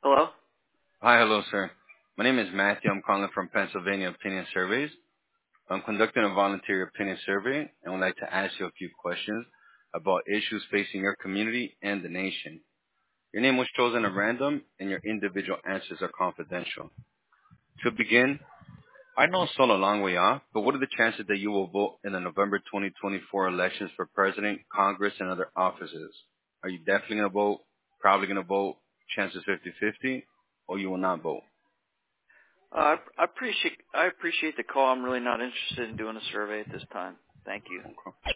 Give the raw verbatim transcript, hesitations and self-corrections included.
Hello? Hi, hello, sir. My name is Matthew. I'm calling from Pennsylvania Opinion Surveys. I'm conducting a volunteer opinion survey and would like to ask you a few questions about issues facing your community and the nation. Your name was chosen at random and your individual answers are confidential. To begin, I know it's still a long way off, but what are the chances that you will vote in the November twenty twenty-four elections for president, Congress, and other offices? Are you definitely going to vote, probably going to vote, chances fifty-fifty, or you will not vote? Uh, I, I appreciate I appreciate the call. I'm really not interested in doing a survey at this time. Thank you. Okay.